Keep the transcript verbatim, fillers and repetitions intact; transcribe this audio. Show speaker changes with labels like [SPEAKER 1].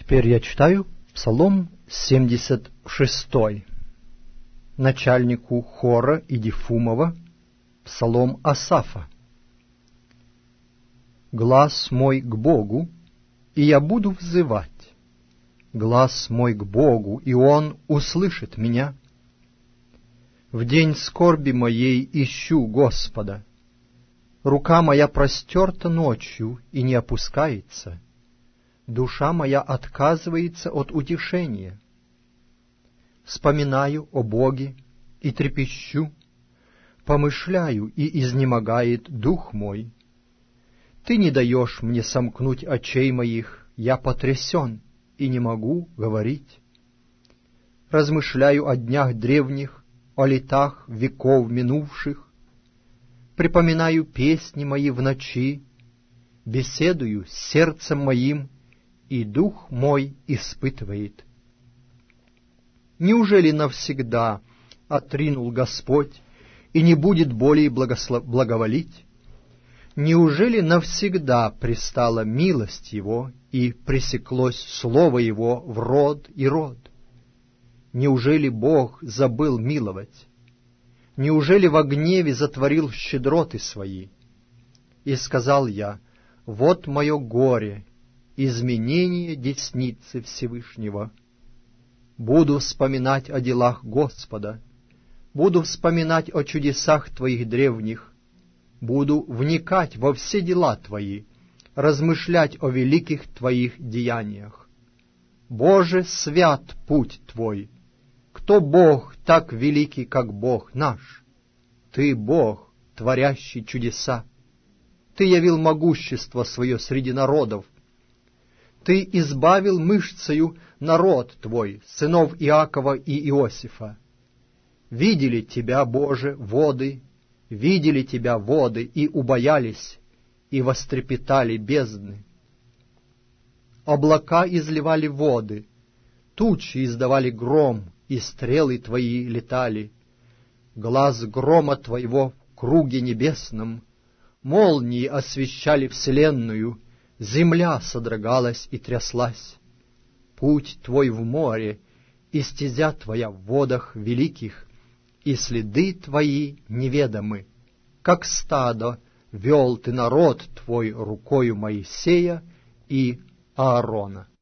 [SPEAKER 1] Теперь я читаю Псалом семьдесят шестой. Начальнику хора Идифумова, Псалом Асафа. Глас мой к Богу, и я буду взывать. Глас мой к Богу, и Он услышит меня. В день скорби моей ищу Господа. Рука моя простерта ночью и не опускается. Душа моя отказывается от утешения. Вспоминаю о Боге и трепещу, помышляю, и изнемогает дух мой. Ты не даешь мне сомкнуть очей моих, я потрясен и не могу говорить. Размышляю о днях древних, о летах веков минувших, припоминаю песни мои в ночи, беседую с сердцем моим, и дух мой испытывает. Неужели навсегда отринул Господь и не будет более благослов... благоволить? Неужели навсегда пристала милость Его и пресеклось слово Его в род и род? Неужели Бог забыл миловать? Неужели во гневе затворил щедроты Свои? И сказал я: вот мое горе, изменение десницы Всевышнего. Буду вспоминать о делах Господа, буду вспоминать о чудесах Твоих древних, буду вникать во все дела Твои, размышлять о великих Твоих деяниях. Боже, свят путь Твой! Кто Бог так великий, как Бог наш? Ты Бог, творящий чудеса. Ты явил могущество Свое среди народов. Ты избавил мышцею народ Твой, сынов Иакова и Иосифа. Видели Тебя, Боже, воды, видели Тебя воды, и убоялись, и вострепетали бездны. Облака изливали воды, тучи издавали гром, и стрелы Твои летали. Глаз грома Твоего в круге небесном, молнии освещали вселенную, земля содрогалась и тряслась. Путь Твой в море, и стезя Твоя в водах великих, и следы Твои неведомы. Как стадо вел Ты народ Твой рукою Моисея и Аарона.